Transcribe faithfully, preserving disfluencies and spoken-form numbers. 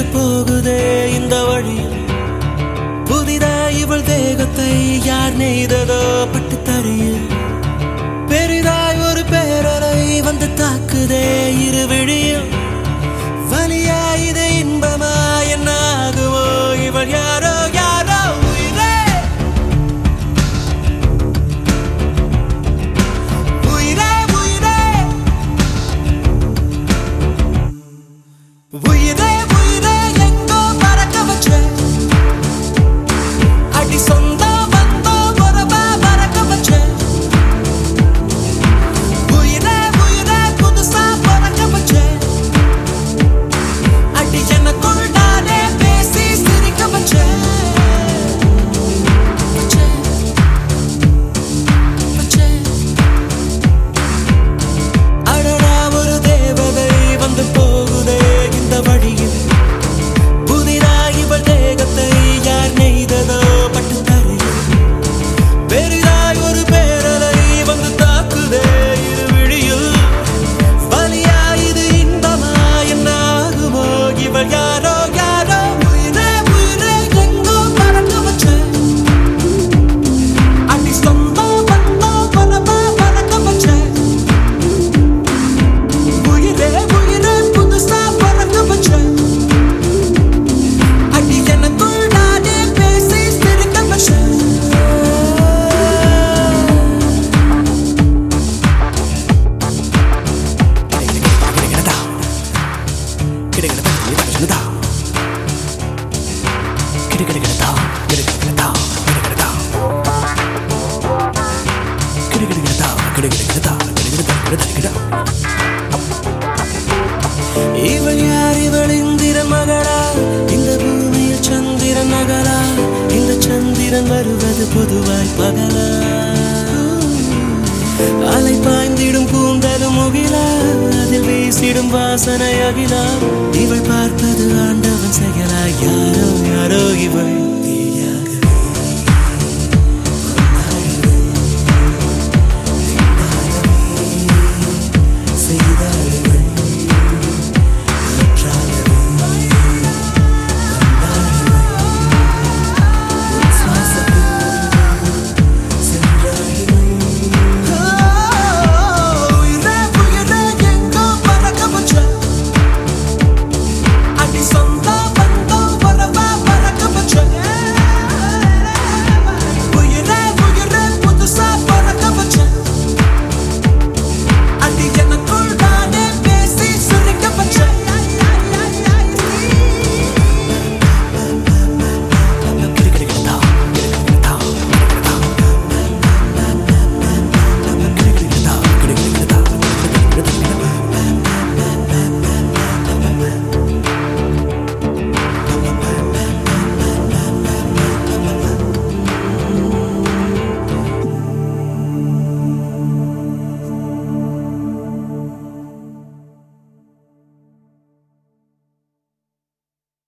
போகுதே இந்த வழியில் புதிதாய் இவள் தேகத்தை யார் நெய்ததோ பட்டு தறியில் பெரிதாய் ஒரு பேரலை வந்து தாக்குதே இரு விழியில் வலியா இது இன்பமா என்ன ஆகுமோ இவள் யாரோ யாரோ உயிரே உயிரே உயிரே உயிரே உயிரே எங்கோ பறக்க வச்ச அடி சொந்த வந்தோ உறவா பறக்க வச்ச உயிரே உயிரே புதுசா பறக்க வச்ச அடி எனக்குள் நானே பேசி சிரிக்க வச்ச அடடா ஒரு தேவதை வந்து போகுதே இந்த வழியில் புதிதாய் இவள் தேகத்தை யார் நெய்ததோ பட்டு தறியில் பெரிதாய் ஒரு பேரலை வந்து தாக்குதே இரு விழியில் வலியா இது இன்பமா என்ன ஆகுமோ இவள் யாரோ யாரோ உயிரே உயிரே எங்கோ பறக்க வச்ச அடி சொந்தோ வந்தோ பரவா பறக்க வச்ச உயிரே உயிரே புதுசா பறக்க வச்ச அடி எனக்குள் நானே பேசி சிரிக்க வச்ச இவள் யார் இவள் இந்திரன் மகளா இந்த பூமியில் சந்திரன் நகலா இந்த சந்திரன் வருவது பொதுவாய் பகலா அலை பாய்ந்திடும் கூந்தலும் முகிலா அதில் வீசிடும் வாசனை அகிலா இவள் பார்ப்பது ஆண்டவன் செயலா யாரோ யாரோ இவள்